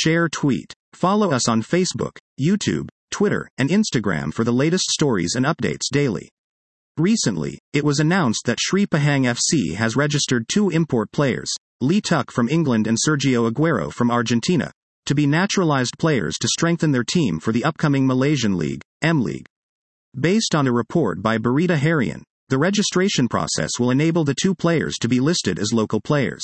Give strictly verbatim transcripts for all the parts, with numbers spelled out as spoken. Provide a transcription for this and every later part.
Share tweet. Follow us on Facebook, YouTube, Twitter, and Instagram for the latest stories and updates daily. Recently, it was announced that Sri Pahang F C has registered two import players, Lee Tuck from England and Sergio Aguero from Argentina, to be naturalized players to strengthen their team for the upcoming Malaysian League, M-League. Based on a report by Berita Harian, the registration process will enable the two players to be listed as local players.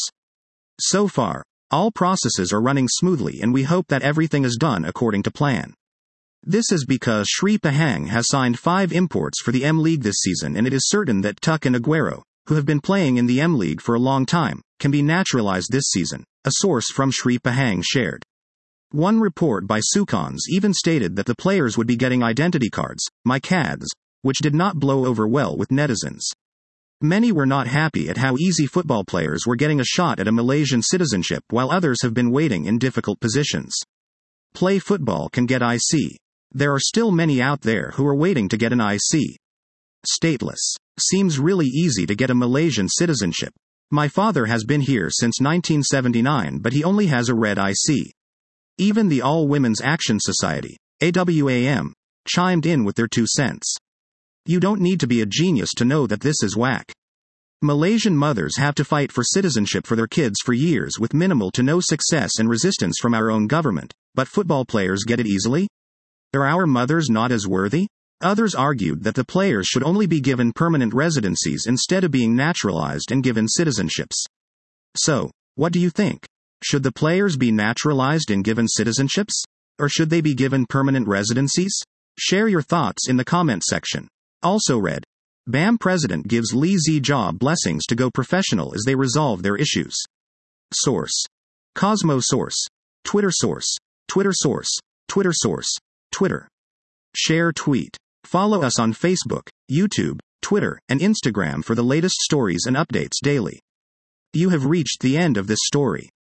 So far, all processes are running smoothly and we hope that everything is done according to plan. This is because Sri Pahang has signed five imports for the M-League this season, and it is certain that Tuck and Aguero, who have been playing in the M-League for a long time, can be naturalized this season, a source from Sri Pahang shared. One report by Sukons even stated that the players would be getting identity cards, My Cads, which did not blow over well with netizens. Many were not happy at how easy football players were getting a shot at a Malaysian citizenship while others have been waiting in difficult positions. Play football can get I C. There are still many out there who are waiting to get an I C. Stateless. Seems really easy to get a Malaysian citizenship. My father has been here since nineteen seventy-nine, but he only has a red I C. Even the All Women's Action Society, A W A M, chimed in with their two cents. You don't need to be a genius to know that this is whack. Malaysian mothers have to fight for citizenship for their kids for years with minimal to no success and resistance from our own government, but football players get it easily? Are our mothers not as worthy? Others argued that the players should only be given permanent residencies instead of being naturalized and given citizenships. So, what do you think? Should the players be naturalized and given citizenships? Or should they be given permanent residencies? Share your thoughts in the comment section. Also read, B A M president gives Lee Zee-jaw blessings to go professional as they resolve their issues. Source. Cosmo Source. Twitter Source. Twitter Source. Twitter Source. Twitter. Share tweet. Follow us on Facebook, YouTube, Twitter, and Instagram for the latest stories and updates daily. You have reached the end of this story.